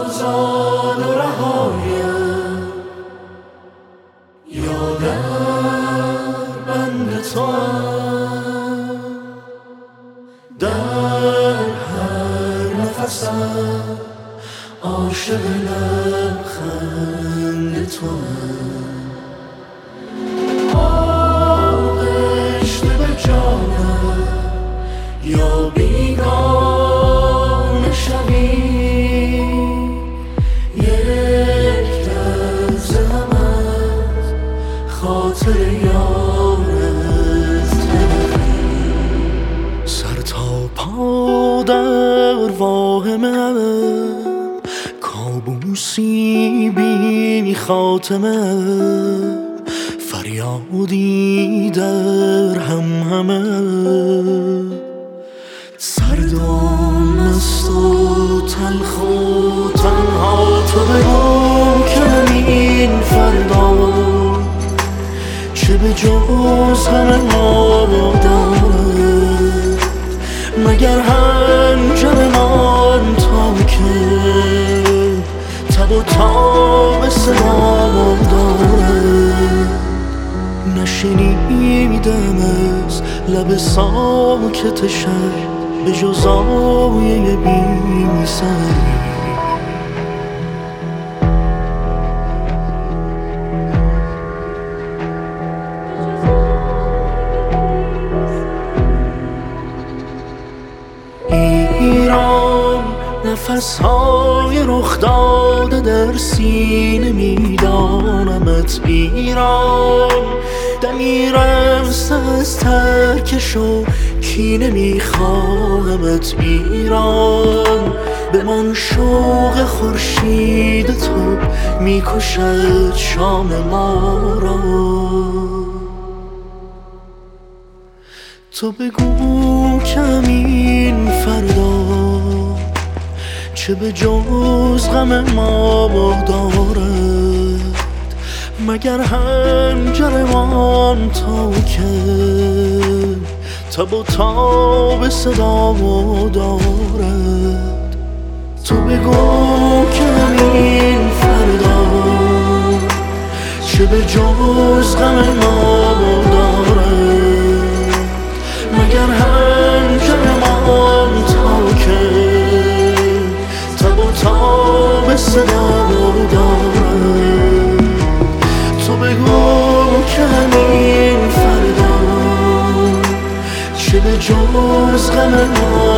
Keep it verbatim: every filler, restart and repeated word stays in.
آزاد و رهایم یا در بند توام، در هر نفسم عاشق لبخند توام. آغشته به جانم یا بیگانه شوی، یک لحظه هم از خاطر یارت نبری. سر تا پا در واهمم، کابوسی بی خاتمه، فریادی در هم همه. سرد و مست و تلخ و تنها تو بگو که این فردا چه به جز همه ما دارد، مگر هنجرمان تا که تب و تاب صدا دارد. نشنیدم از لب ساکت شهر به جز آیه بی سری. ایران نفسهای رخ داده در سینه میدانمت. ایران دمی رسته از ترکش و کینه میخواهمت. ایران به من شوق خورشید تو میکشد شام ما را. تو بگو کمین فردا چه به جز غم ما دارد، مگر هنجرمان تا که تب و تاب صدا دارد. تو بگو کمین فردا چه به جز غم ما دارد، مگر هنجرمان تا که تب و تاب صدا دارد. تو بگو کمین فردا چه به جز غم ما